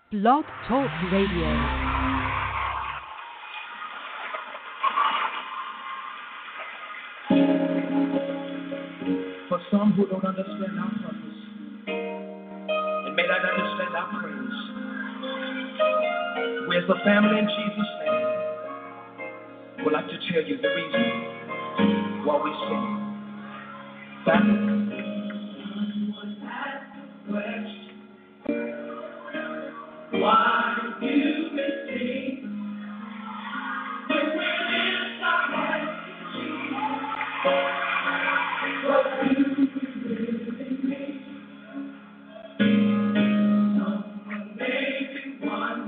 Blog Talk Radio. For some who don't understand our purpose and may not understand our praise, we as a family in Jesus' name would like to tell you the reason why we sing. Family. Why do we sing when we lift our hands to Jesus? What do we really mean? Some amazing one.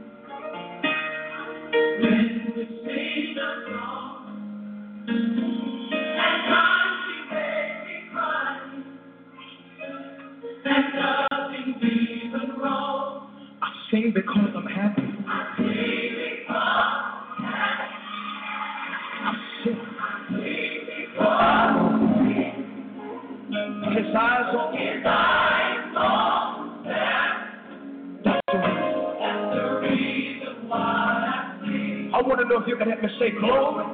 When we sing a song, at times we may be crying, and nothing's even wrong. I sing because I'm happy. I sing because I'm happy. I sing because His eyes on them. That's the reason why I sing. I want to know if you can help me say glory.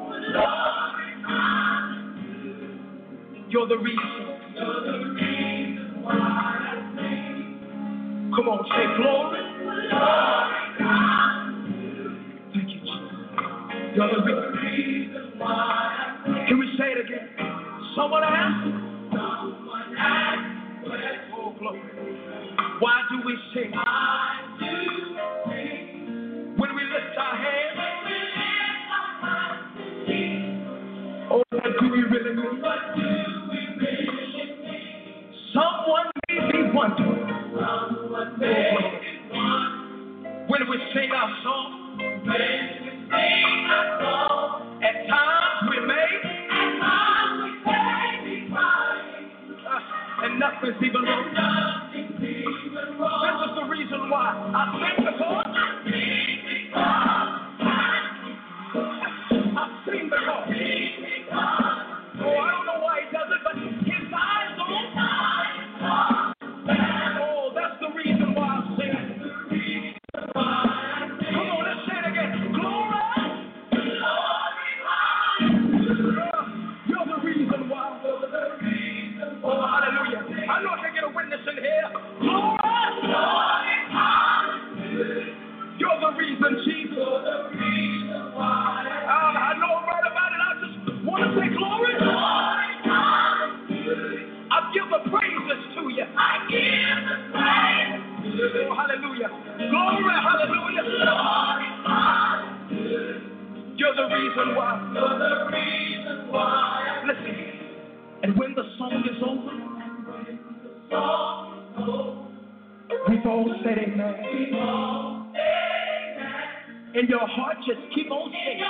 You're the reason. You're the reason why I sing. Come on, say glory. Thank you, Jesus. You're the reason why. Can we say it again? Someone asked. Oh, glory. Why do we sing? When we lift our hands. Oh, what do we really mean? Someone may be wondering. When we sing our song, at times we may be crying, and nothing's even wrong. This is the reason why I sing because I sing because. Oh, I don't know why he does it, but his eyes on. Oh, that's the reason why I sing. Come on, let's say it again. Glory. You're the reason why. Oh, hallelujah. I know I can get a witness in here. Glory. You're the reason, Jesus. I know I'm right about it. I just want to say glory. I give the praises to you. I give the praise. Oh, hallelujah. Glory, hallelujah. You're the reason why. You're the reason why. Listen. And when the song is over, we've all said amen. In your heart, just keep on singing.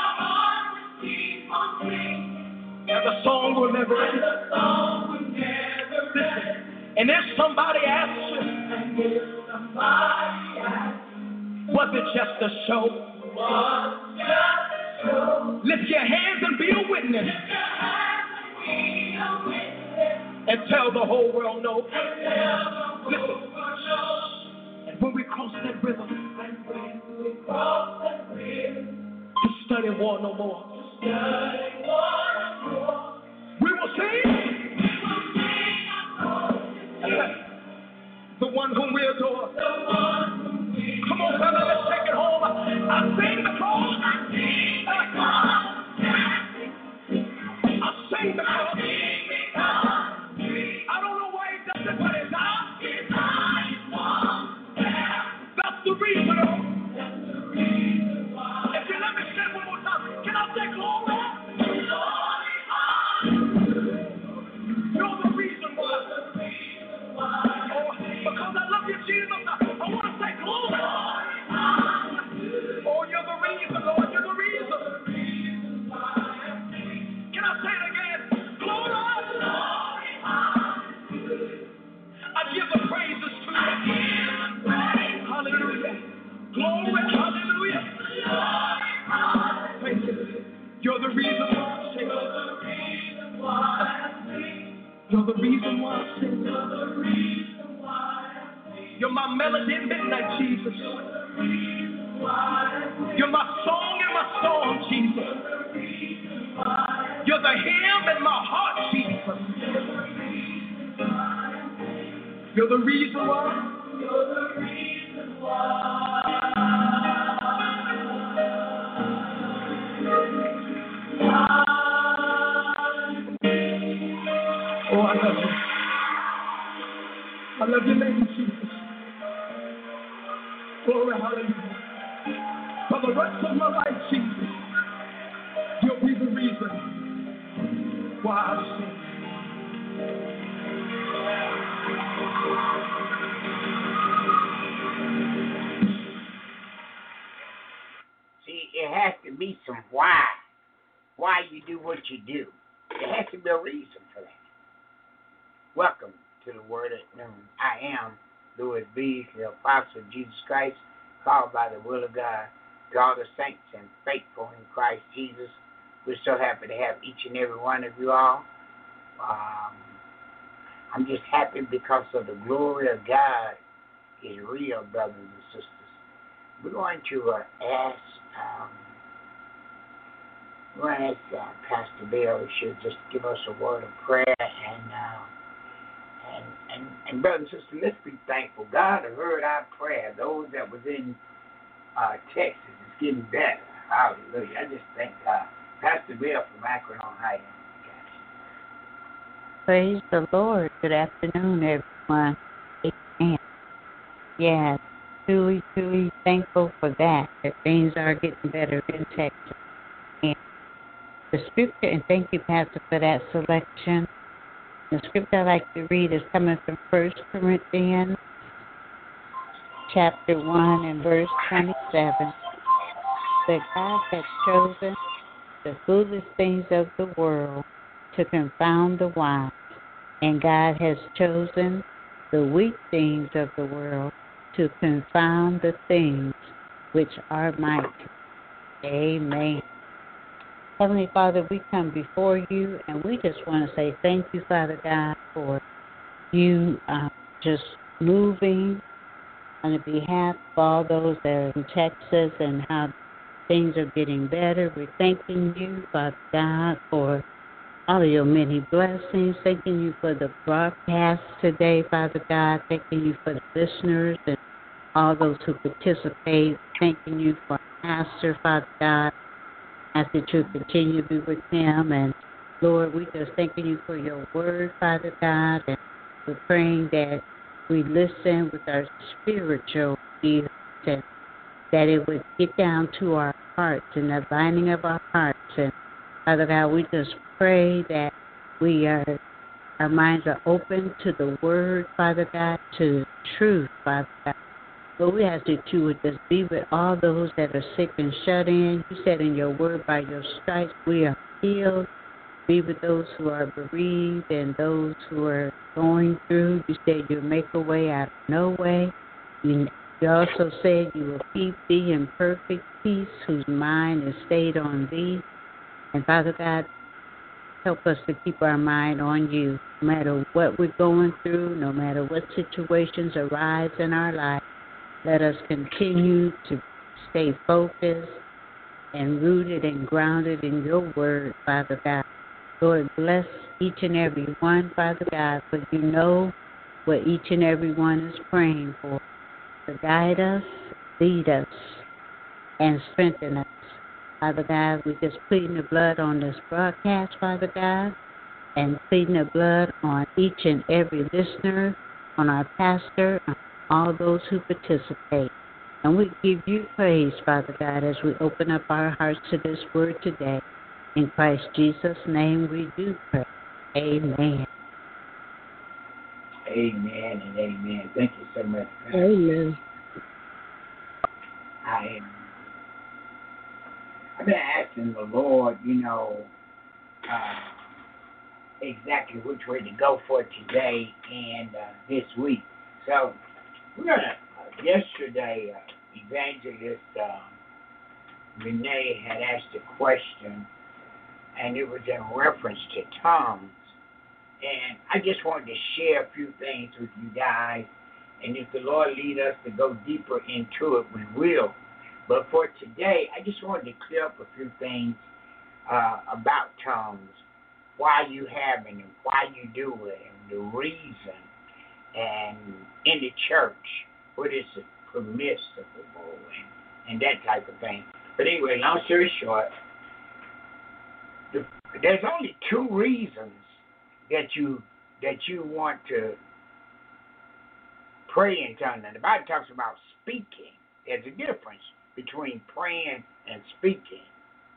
And the song will never end. Listen. And if somebody asks you, was it just a show? Lift your hands and be a witness. And tell the whole world no. Listen. And when we cross that river, to study war no more. We will sing. The one whom we adore. Come on, brother, let's take it home. I sing because. I sing because. I don't know why he does it, but his eyes. That's the reason. If you let me say it one more time, can I say glory? You're the reason why. Oh, because I love you, Jesus, I want to say glory. Oh, you're the reason, Lord, you're the reason. Can I say it again? Glory. I give the praises to you. Hallelujah. Glory, hallelujah. Thank you. You're the reason why I sing. You're the reason why I sing. You're my melody in midnight, Jesus. You're my song in my storm, Jesus. You're the hymn in my heart, Jesus. You're the reason why. Oh, I love you. I love your name, Jesus. Glory, hallelujah. For the rest of my life, Jesus, you'll be the reason why I sing. See, it has to be some why. Why you do what you do. There has to be a reason for that. Welcome to the Word at Noon. I am Louis B., the Apostle of Jesus Christ, called by the will of God, to all the saints and faithful in Christ Jesus. We're so happy to have each and every one of you all. I'm just happy because of the glory of God is real, brothers and sisters. We're going to ask Pastor Bill should just give us a word of prayer and brothers and sisters, let's be thankful. God has heard our prayer. Those that was in Texas is getting better. Hallelujah. I just thank God. Pastor Bill from Akron, Ohio. Praise the Lord. Good afternoon, everyone. Amen. Yes, truly thankful for that things are getting better in Texas. And the scripture, and thank you, Pastor, for that selection. The scripture I like to read is coming from 1 Corinthians chapter 1 and verse 27. That God has chosen the foolish things of the world to confound the wise, and God has chosen the weak things of the world to confound the things which are mighty. Amen. Heavenly Father, we come before you, and we just want to say thank you, Father God, for you just moving on the behalf of all those that are in Texas and how things are getting better. We're thanking you, Father God, for all of your many blessings. Thanking you for the broadcast today, Father God. Thanking you for the listeners and all those who participate. Thanking you for Pastor, Father God. Ask that you continue to be with him. And Lord, we just thanking you for your word, Father God. And we're praying that we listen with our spiritual ears and that it would get down to our hearts and the binding of our hearts. And Father God, we just pray that our minds are open to the word, Father God, to the truth, Father God. Lord, we ask that you would just be with all those that are sick and shut in. You said in your word, by your stripes we are healed. Be with those who are bereaved and those who are going through. You said you'll make a way out of no way. You also said you will keep thee in perfect peace, whose mind is stayed on thee. And Father God, help us to keep our mind on you, no matter what we're going through, no matter what situations arise in our life. Let us continue to stay focused and rooted and grounded in your word, Father God. Lord, bless each and every one, Father God, for you know what each and every one is praying for. To guide us, lead us, and strengthen us. Father God, we just pleading the blood on this broadcast, Father God, and pleading the blood on each and every listener, on our pastor, on all those who participate. And we give you praise, Father God, as we open up our hearts to this word today. In Christ Jesus' name we do pray. Amen. Amen and amen. Thank you so much, Pastor. Amen. I've been asking the Lord, exactly which way to go for today and this week. So we're gonna. Yesterday, Evangelist Renee had asked a question, and it was in reference to tongues. And I just wanted to share a few things with you guys And if the Lord lead us to go deeper into it, we will. But for today, I just wanted to clear up a few things about tongues, why you have it and why you do it, and the reason, and in the church, what is it permissible, and that type of thing. But anyway, long story short, there's only two reasons that you want to pray in tongues. And the Bible talks about speaking. There's a difference between praying and speaking.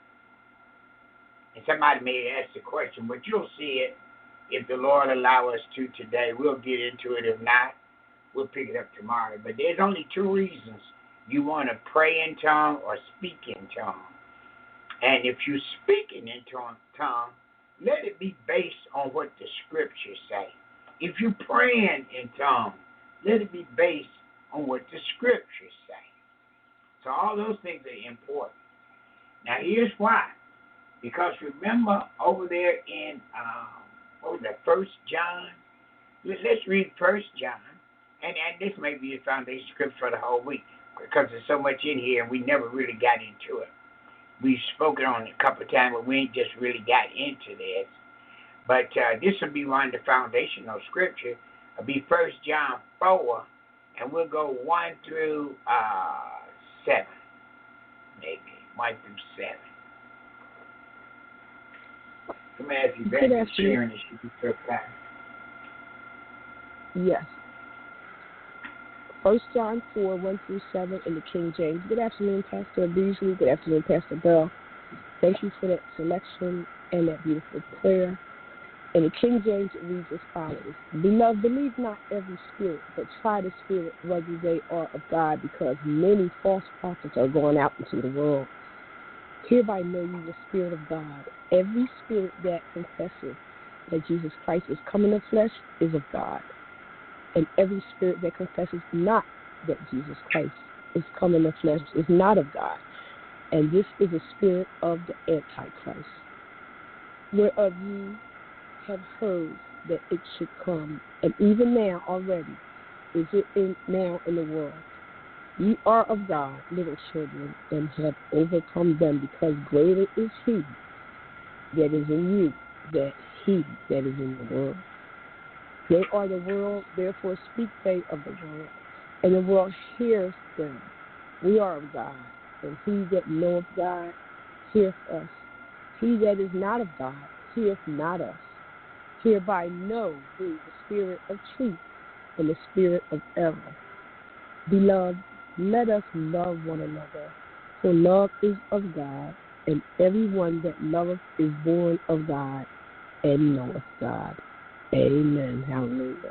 And somebody may ask the question, but you'll see it if the Lord allow us to today. We'll get into it. If not, we'll pick it up tomorrow. But there's only two reasons you want to pray in tongue or speak in tongue. And if you're speaking in tongue, let it be based on what the scriptures say. If you're praying in tongue, let it be based on what the scriptures say. So all those things are important. Now here's why. Because remember over there in, what was that, 1 John? Let's read 1 John. And this may be the foundation scripture for the whole week, because there's so much in here and we never really got into it. We've spoken on it a couple of times, but we ain't just really got into this. But this will be one of the foundational scripture. It'll be 1 John 4, and we'll go 1 through 7, maybe 1 through 7. Come as you been sharing this, should be so fast. Yes. 1 John 4, 1 through 7 in the King James. Good afternoon, Pastor Beasley. Good afternoon, Pastor Bell. Thank you for that selection and that beautiful prayer. In the King James, it reads as follows. Beloved, believe not every spirit, but try the spirit whether they are of God, because many false prophets are going out into the world. Hereby know you the Spirit of God. Every spirit that confesses that Jesus Christ is come in the flesh is of God. And every spirit that confesses not that Jesus Christ is come in the flesh is not of God. And this is a spirit of the Antichrist, whereof ye have heard that it should come, and even now already is it now in the world. Ye are of God, little children, and have overcome them, because greater is he that is in you than he that is in the world. They are the world, therefore speak they of the world, and the world hears them. We are of God, and he that knoweth God heareth us. He that is not of God heareth not us. Hereby know we the spirit of truth and the spirit of error. Beloved, let us love one another, for love is of God, and everyone that loveth is born of God and knoweth God. Amen. Hallelujah.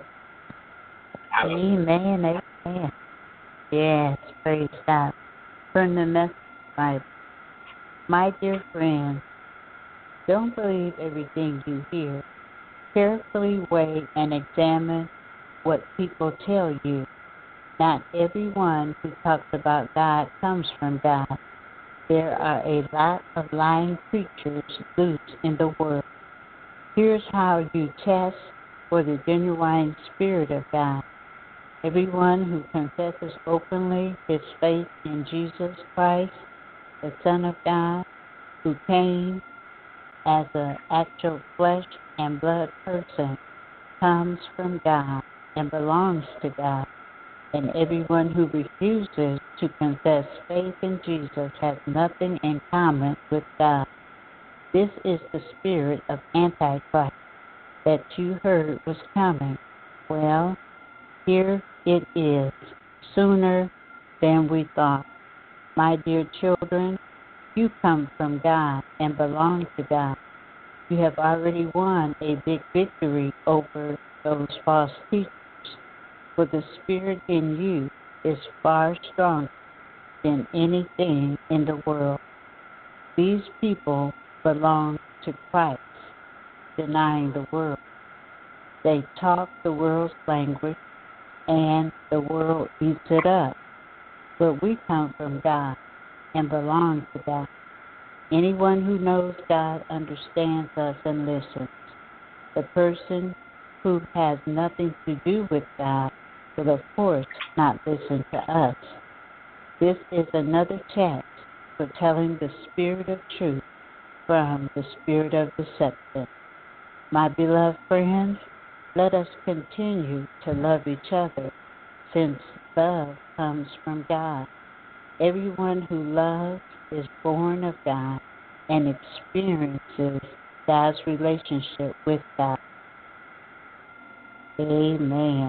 Amen. Amen. Yes, praise God. From the Message Bible. My dear friends, don't believe everything you hear. Carefully weigh and examine what people tell you. Not everyone who talks about God comes from God. There are a lot of lying preachers loose in the world. Here's how you test for the genuine Spirit of God. Everyone who confesses openly his faith in Jesus Christ, the Son of God, who came as an actual flesh and blood person, comes from God and belongs to God. And everyone who refuses to confess faith in Jesus has nothing in common with God. This is the spirit of Antichrist that you heard was coming. Well, here it is, sooner than we thought. My dear children, you come from God and belong to God. You have already won a big victory over those false teachers, for the spirit in you is far stronger than anything in the world. These people belong to Christ, denying the world. They talk the world's language, and the world eats it up. But we come from God and belong to God. Anyone who knows God understands us and listens. The person who has nothing to do with God will of course not listen to us. This is another chat for telling the spirit of truth from the spirit of deception. My beloved friends, let us continue to love each other, since love comes from God. Everyone who loves is born of God and experiences God's relationship with God. Amen.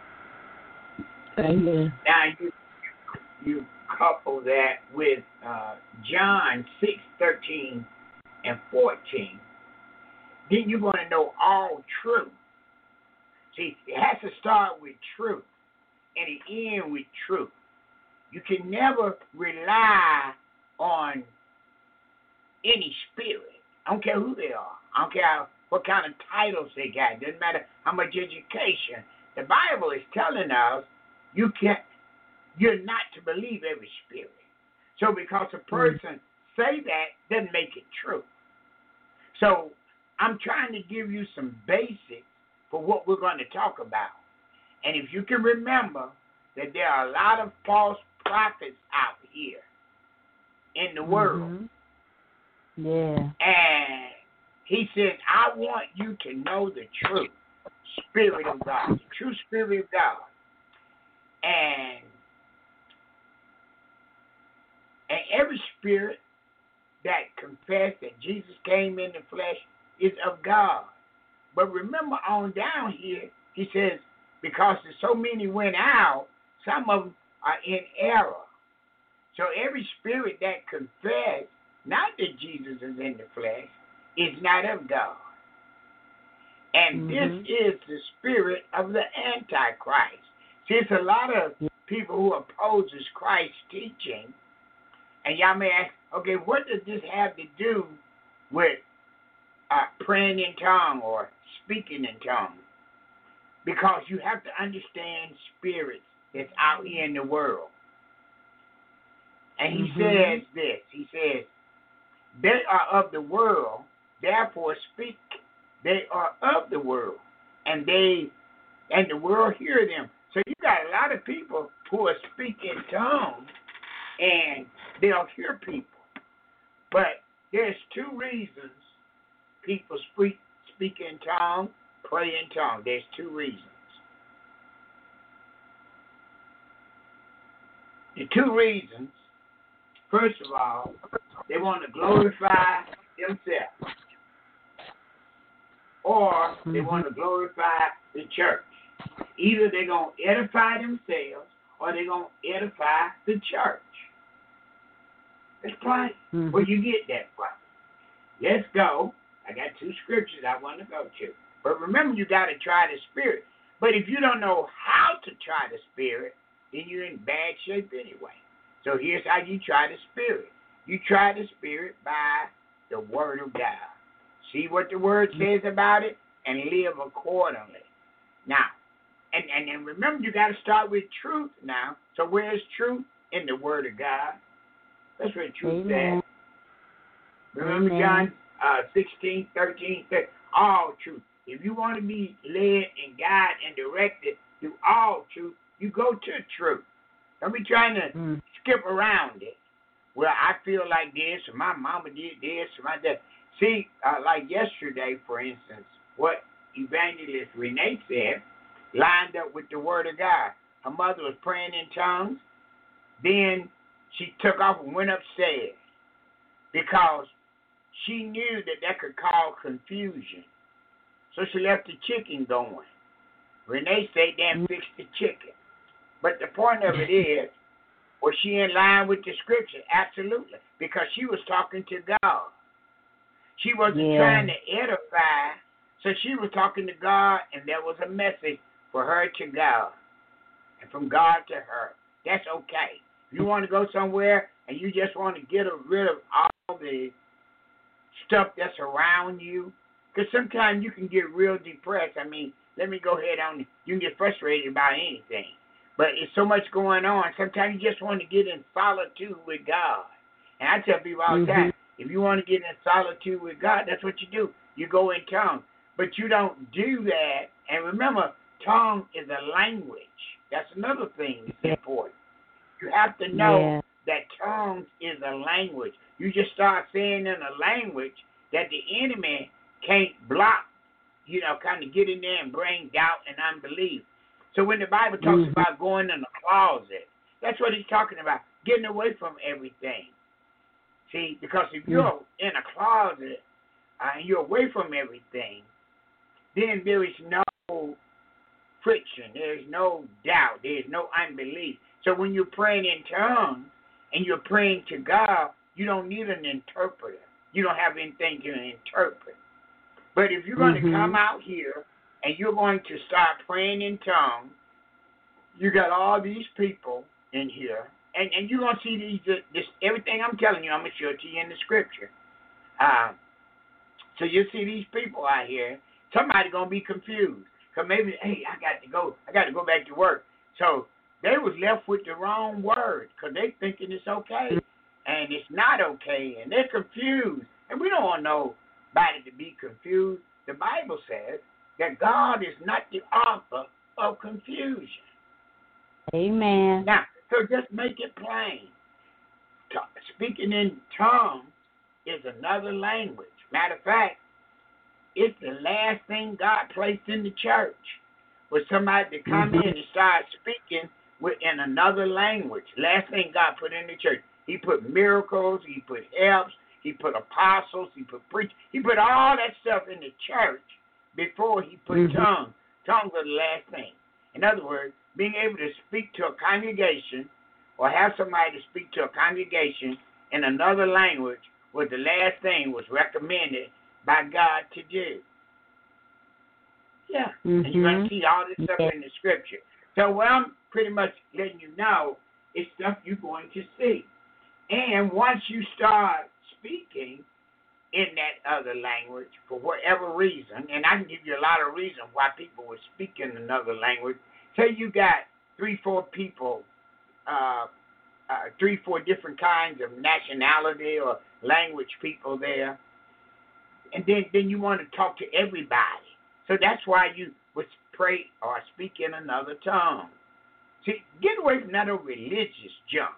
Amen. Now you couple that with John 6:13 and 14. Then you're going to know all truth. See, it has to start with truth and it end with truth. You can never rely on any spirit. I don't care who they are. I don't care what kind of titles they got. It doesn't matter how much education. The Bible is telling us you're not to believe every spirit. So because a person say that doesn't make it true. So I'm trying to give you some basics for what we're going to talk about. And if you can remember that there are a lot of false prophets out here in the world. Yeah. And he said, I want you to know the true Spirit of God, the true Spirit of God. And every spirit that confess that Jesus came in the flesh is of God. But remember on down here, he says, because there's so many went out, some of them are in error. So every spirit that confess not that Jesus is in the flesh is not of God. And this is the spirit of the Antichrist. See, it's a lot of people who opposes Christ's teaching. And y'all may ask, okay, what does this have to do with praying in tongues or speaking in tongues? Because you have to understand spirits that's out here in the world. And he says this. He says, they are of the world, therefore speak. They are of the world, and the world hear them. So you got a lot of people who are speaking tongues, and they'll hear people. But there's two reasons people speak in tongues, pray in tongues. There's two reasons. The two reasons, first of all, they want to glorify themselves, or they want to glorify the church. Either they're going to edify themselves, or they're going to edify the church. That's plain. Where you get that from. Let's go. I got two scriptures I want to go to. But remember, you got to try the spirit. But if you don't know how to try the spirit, then you're in bad shape anyway. So here's how you try the spirit. You try the spirit by the word of God. See what the word says about it and live accordingly. Now, and remember, you got to start with truth now. So where's truth? In the word of God. That's where truth is. Remember John 16, 13, 13, all truth. If you want to be led and guided and directed through all truth, you go to truth. Don't be trying to skip around it. Well, I feel like this, or my mama did this, or my dad. See, like yesterday, for instance, what Evangelist Renee said lined up with the Word of God. Her mother was praying in tongues. Then she took off and went upstairs because she knew that could cause confusion. So she left the chicken going. Renee said, "Damn, fix the chicken." But the point of it is, was she in line with the scripture? Absolutely, because she was talking to God. She wasn't trying to edify, so she was talking to God, and there was a message for her to God, and from God to her. That's okay. If you want to go somewhere and you just want to get rid of all the stuff that's around you, because sometimes you can get real depressed. I mean, let me go ahead on. You can get frustrated about anything. But it's so much going on. Sometimes you just want to get in solitude with God. And I tell people all the time, if you want to get in solitude with God, that's what you do. You go in tongue. But you don't do that. And remember, tongue is a language. That's another thing that's important. You have to know that tongues is a language. You just start saying in a language that the enemy can't block, kind of get in there and bring doubt and unbelief. So when the Bible talks about going in the closet, that's what he's talking about, getting away from everything. See, because if you're in a closet and you're away from everything, then there is no friction, there is no doubt, there is no unbelief. So when you're praying in tongues and you're praying to God, you don't need an interpreter. You don't have anything to interpret. But if you're going to come out here and you're going to start praying in tongues, you got all these people in here, and you're going to see this everything I'm telling you, I'm going to show it to you in the scripture. So you see these people out here, somebody going to be confused. Because maybe, hey, I got to go back to work. So they was left with the wrong word because they thinking it's okay, and it's not okay, and they're confused. And we don't want nobody to be confused. The Bible says that God is not the author of confusion. Amen. Now, so just make it plain. Speaking in tongues is another language. Matter of fact, it's the last thing God placed in the church was somebody to come in and start speaking in another language. Last thing God put in the church. He put miracles, he put helps, he put apostles, he put preachers. He put all that stuff in the church before he put tongues. Tongues are the last thing. In other words, being able to speak to a congregation or have somebody to speak to a congregation in another language was the last thing was recommended by God to do. Yeah. And you're going to see all this stuff in the scripture. So what I'm pretty much letting you know is stuff you're going to see. And once you start speaking in that other language, for whatever reason, and I can give you a lot of reasons why people would speak in another language. Say you got 3-4 people, 3-4 different kinds of nationality or language people there, and then you want to talk to everybody. So that's why you would pray or speak in another tongue. See, get away from that old religious junk.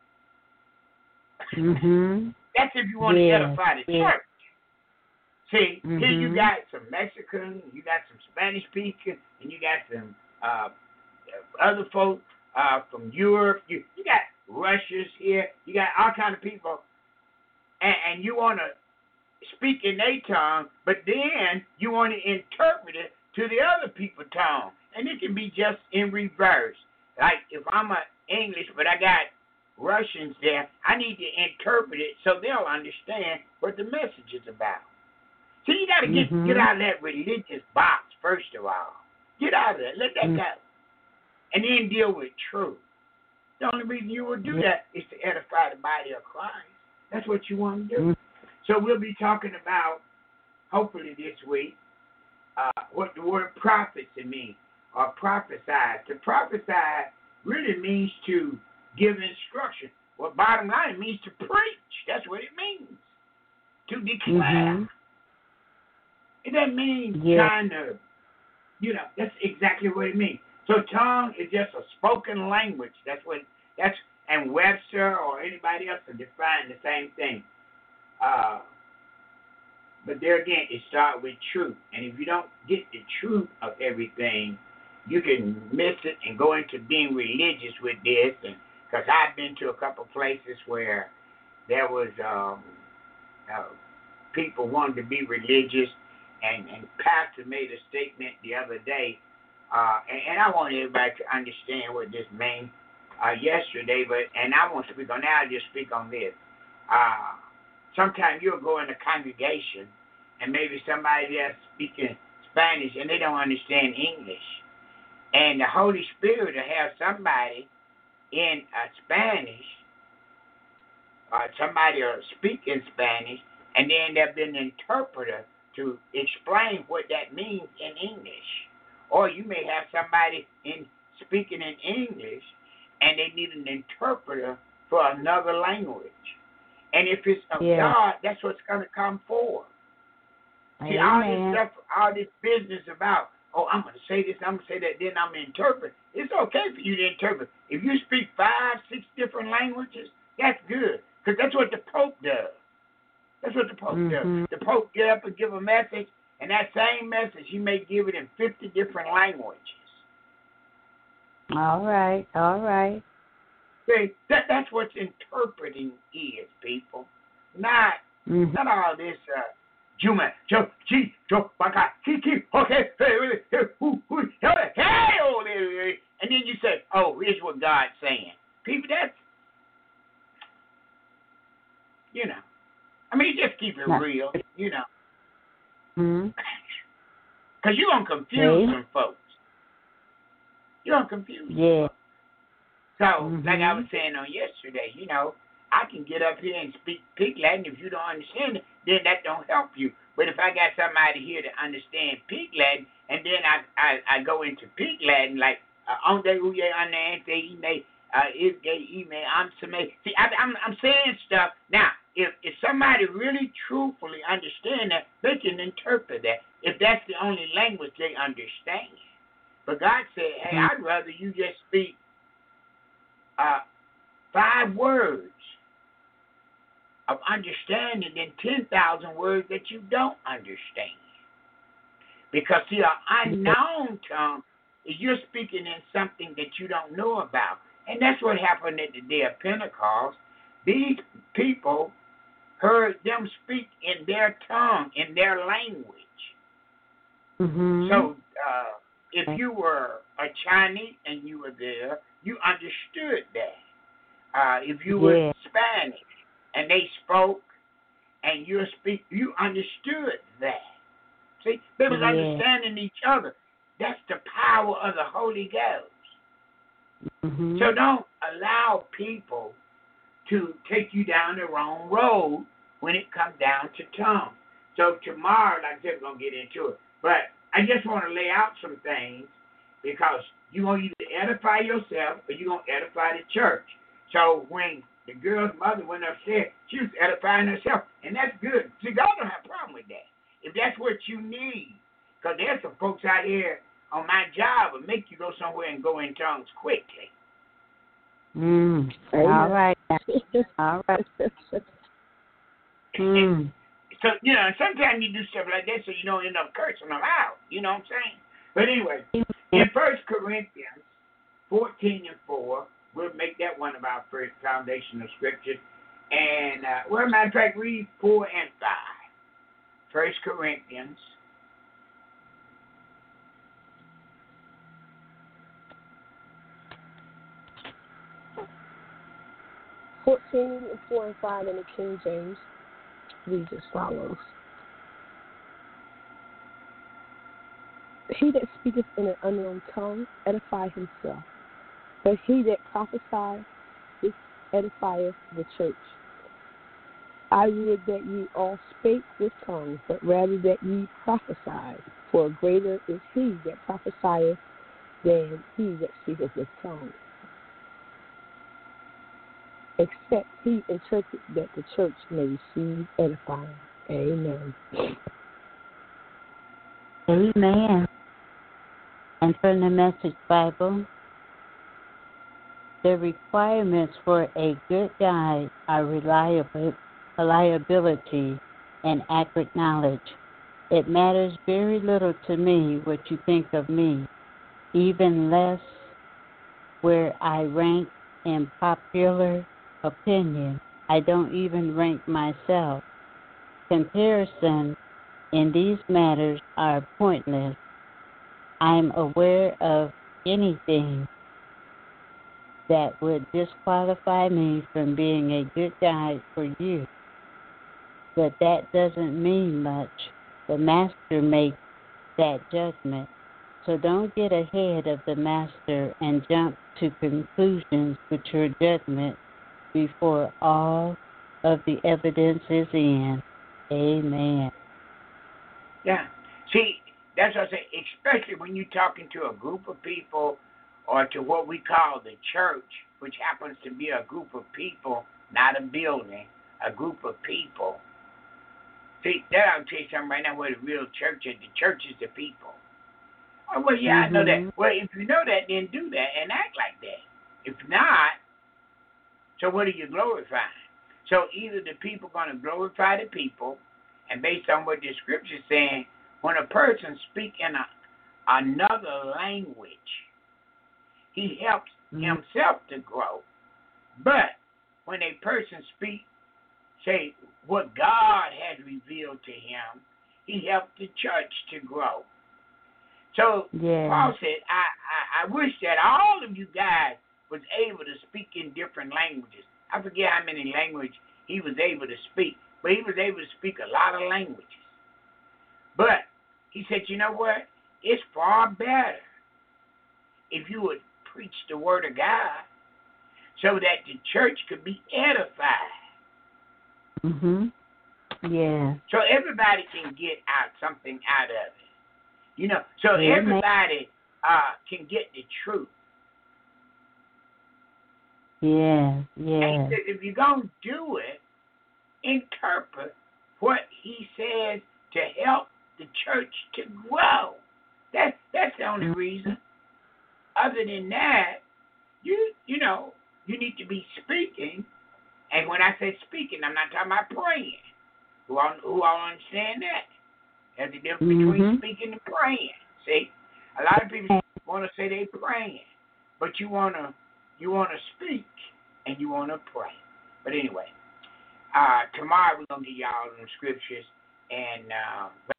That's if you want to edify the church. See, here you got some Mexican, you got some Spanish speaking, and you got some other folks from Europe. You got Russians here. You got all kind of people, and you want to speak in their tongue, but then you want to interpret it to the other people's tongue, and it can be just in reverse. Like if I'm English, but I got Russians there, I need to interpret it so they'll understand what the message is about. So you got to get out of that religious box, first of all. Get out of that. Let that go. And then deal with truth. The only reason you will do that is to edify the body of Christ. That's what you want to do. So we'll be talking about, hopefully this week, what the word prophecy means, or prophesy. To prophesy really means to give instruction. Well, bottom line, it means to preach. That's what it means. To declare. It doesn't mean kind of, that's exactly what it means. So tongue is just a spoken language. And Webster or anybody else will define the same thing. But there again, it starts with truth. And if you don't get the truth of everything, you can miss it and go into being religious with this. And because I've been to a couple places where there was people wanted to be religious, and pastor made a statement the other day, and I want everybody to understand what this means yesterday, and I won't speak on that, I'll just speak on this. Sometimes you'll go in a congregation, and maybe somebody there speaking Spanish, and they don't understand English. And the Holy Spirit will have somebody in Spanish, or somebody will speak in Spanish, and then there'll be an interpreter to explain what that means in English. Or you may have somebody speaking in English, and they need an interpreter for another language. And if it's of God, that's what's going to come forward. See, all this stuff, all this business about oh, I'm going to say this, I'm going to say that, then I'm going to interpret. It's okay for you to interpret. If you speak 5, 6 different languages, that's good, because that's what the Pope does. That's what the Pope does. The Pope get up and give a message, and that same message, he may give it in 50 different languages. All right. See, that's what interpreting is, people. Not all this Juma, Jo, Chi, Jo, Baka, Kiki, okay, hey, and then you say, oh, here's what God's saying. People, that's, I mean, just keep it real, Because you're going to confuse some folks. You're going to confuse them. So, like I was saying on yesterday, I can get up here and speak Pig Latin. If you don't understand it, then that don't help you. But if I got somebody here to understand Pig Latin, and then I go into Pig Latin, like, onde uye ane ine isge ime amsame. See, I'm saying stuff. Now, if somebody really truthfully understand that, they can interpret that. If that's the only language they understand. But God said, hey, I'd rather you just speak 5 words of understanding than 10,000 words that you don't understand. Because, see, an unknown tongue is you're speaking in something that you don't know about. And that's what happened at the day of Pentecost. These people heard them speak in their tongue, in their language. So, if you were a Chinese and you were there, you understood that. If you were Spanish and they spoke and you understood that. See, they was understanding each other. That's the power of the Holy Ghost. So don't allow people to take you down the wrong road when it comes down to tongue. So tomorrow, like I said, we're going to get into it. But I just want to lay out some things because you're going to either edify yourself or you're going to edify the church. So when the girl's mother went upstairs, she was edifying herself, and that's good. See, God don't have a problem with that. If that's what you need, because there's some folks out here on my job will make you go somewhere and go in tongues quickly. All right. All right. So, sometimes you do stuff like that so you don't end up cursing them out. You know what I'm saying? But anyway, in 1 Corinthians 14:4, we'll make that one of our first foundational scriptures. And, matter of fact, read 4 and 5. 1 Corinthians 4 and 5 in the King James reads as follows. He that speaketh in an unknown tongue edifieth himself, but he that prophesieth edifieth the church. I would that ye all spake with tongues, but rather that ye prophesied, for greater is he that prophesieth than he that speaketh with tongues, except he interpret, that the church may receive edifying. Amen. Amen. And from the Message Bible, the requirements for a good guide are reliability and accurate knowledge. It matters very little to me what you think of me, even less where I rank in popular opinion. I don't even rank myself. Comparison in these matters are pointless. I'm aware of anything that would disqualify me from being a good guide for you. But that doesn't mean much. The master makes that judgment. So don't get ahead of the master and jump to conclusions with your judgment before all of the evidence is in. Amen. Yeah. See, that's what I say, especially when you're talking to a group of people or to what we call the church, which happens to be a group of people, not a building, a group of people. See, that I'll tell you something right now where the real church is. The church is the people. Oh, well, yeah, I know that. Well, if you know that, then do that and act like that. If not, so what are you glorifying? So either the people going to glorify the people, and based on what the scripture is saying, when a person speaks in another language, he helps himself to grow. But when a person speaks, say, what God has revealed to him, he helped the church to grow. So Paul said, I wish that all of you guys was able to speak in different languages. I forget how many languages he was able to speak, but he was able to speak a lot of languages. But he said, you know what? It's far better if you would preach the word of God so that the church could be edified. Yeah. So everybody can get something out of it. You know, so everybody can get the truth. Yeah. And he says, if you're going to do it, interpret what he says to help the church to grow. That's the only reason. Other than that, you know, you need to be speaking. And when I say speaking, I'm not talking about praying. Who all understand that? There's a difference between speaking and praying. See, a lot of people want to say they're praying, but you want to speak and you want to pray. But anyway, tomorrow we're gonna give y'all some scriptures and.